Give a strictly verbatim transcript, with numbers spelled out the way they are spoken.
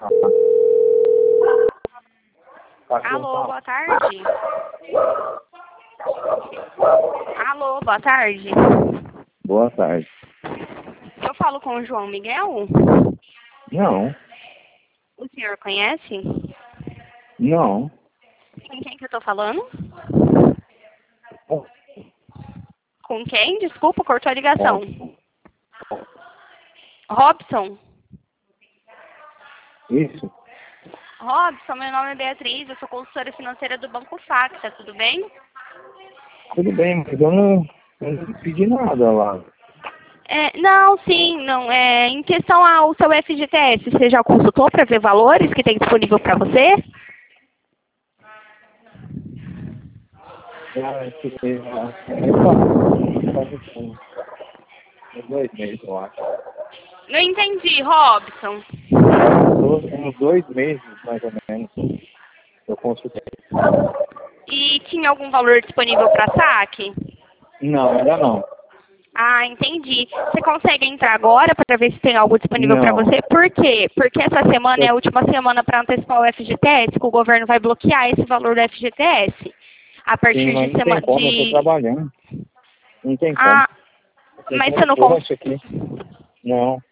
Alô, boa tarde. Alô, boa tarde. Boa tarde. Eu falo com o João Miguel? Não, O senhor conhece? não. Com quem que eu tô falando? Com quem? Desculpa, cortou a ligação. Robson? Isso. Robson, meu nome é Beatriz, eu sou consultora financeira do Banco Facta, tudo bem? Tudo bem, mas eu não, eu não pedi nada lá. É, não, sim, não. É, em questão ao seu F G T S, você já consultou para ver valores que tem disponível para você? Já fiquei lá. É fácil. Faz uns dois meses, eu acho. Não entendi, Robson. Uns uns dois meses, mais ou menos, eu consultei. E tinha algum valor disponível para saque? Não, ainda não. Ah, entendi. Você consegue entrar agora para ver se tem algo disponível para Não. você? Por quê? Porque essa semana é a Eu, última semana para antecipar o F G T S, que o governo vai bloquear esse valor do F G T S. A sim, partir mas de não tem semana como, eu tô de... trabalhando. Não tem como. Ah, Eu mas tenho você um não post consegue... aqui. Não.